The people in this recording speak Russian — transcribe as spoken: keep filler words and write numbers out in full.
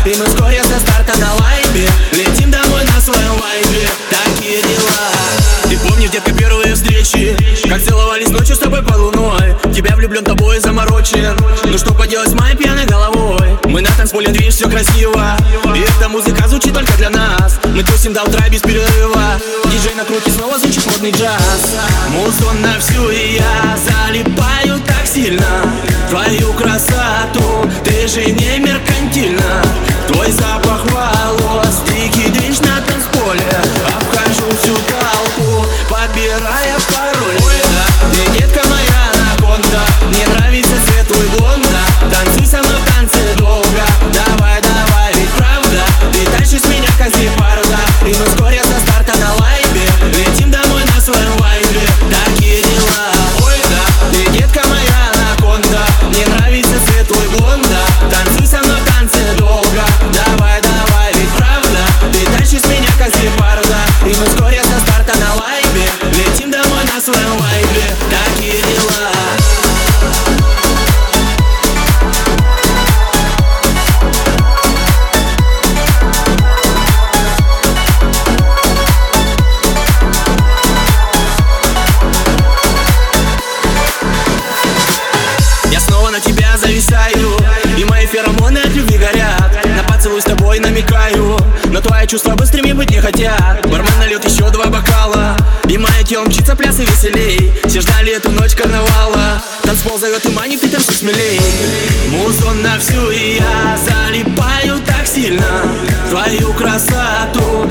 И мы вскоре со старта на лайве летим домой на своем вайбе. Такие дела. Ты помнишь, детка, первые встречи, как целовались ночью с тобой под луной? Тебя влюблен, тобой заморочен. Ну что поделать с моей пьяной головой? Мы на танцполе, движ, все красиво. И эта музыка звучит только для нас. Мы тусим до утра без перерыва. Диджей накрутит, снова звучит модный джаз. Музон на всю, и я залипаю так сильно в твою красоту. Ты же не меркантильна. Твой запах волос, дикий движ на танцполе. Обхожу всю толпу, подбирая пароль. Ой, да, ты, детка моя анаконда, мне нравится цвет твой блонда. Танцуй со мной в танце долго. Давай, давай, ведь правда ты тащишь меня как гепарда. И мы вскоре со старта на лайве летим домой на своем вайбе. Такие дела. Ой, да, ты, детка моя анаконда, мне нравится цвет твой блонда. Танцуй со мной в танце долго. Давай, давай, ведь правда ты тащишь меня как гепарда. И мы вскоре со старта на лайве летим домой на своем вайбе. Такие дела. Я снова на тебя зависаю, и мои феромоны от любви горят. На поцелуй с тобой намекаю, но твои чувства быстрыми быть не хотят. Бармен нальет еще два бокала, и мое тело мчится пляс и веселей. Все ждали эту ночь карнавала. Танцпол зовет и манит, ты танцуй смелей. Музон на всю, и я залипаю так сильно в твою красоту.